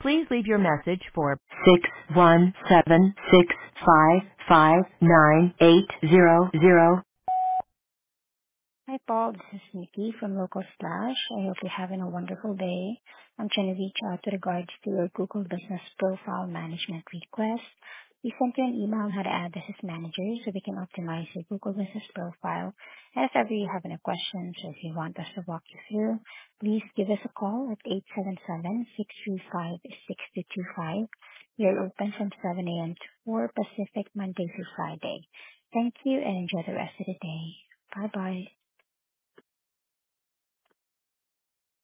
Please leave your message for 617-655-9800. Hi, Paul. This is Nikki from Local Splash. I hope you're having a wonderful day. I'm trying to reach out to regards to your Google Business Profile Management request. We sent you an email on how to add this as manager so we can optimize your Google Business Profile. And if ever you have any questions or if you want us to walk you through, please give us a call at 877-635-6225. We are open from 7 a.m. to 4 Pacific, Monday through Friday. Thank you and enjoy the rest of the day. Bye-bye.